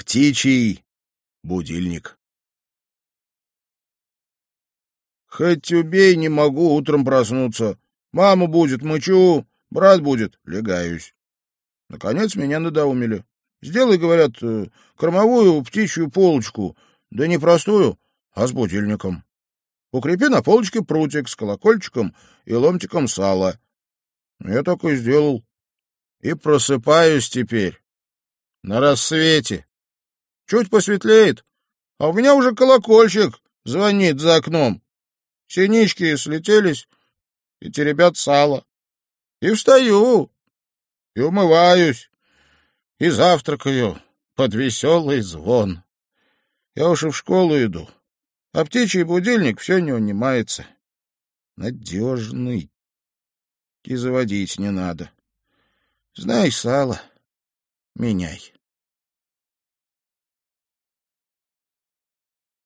Птичий будильник. Хоть убей, не могу утром проснуться. Мама будет, мычу, брат будет, лягаюсь. Наконец меня надоумили. Сделай, говорят, кормовую птичью полочку, да не простую, а с будильником. Укрепи на полочке прутик с колокольчиком и ломтиком сала. Я так и сделал. И просыпаюсь теперь на рассвете. Чуть посветлеет, а у меня уже колокольчик звонит за окном. Синички слетелись и теребят сало. И встаю, и умываюсь, и завтракаю под веселый звон. Я уж и в школу иду, а птичий будильник все не унимается. Надежный. И заводить не надо. Знай, сало, меняй.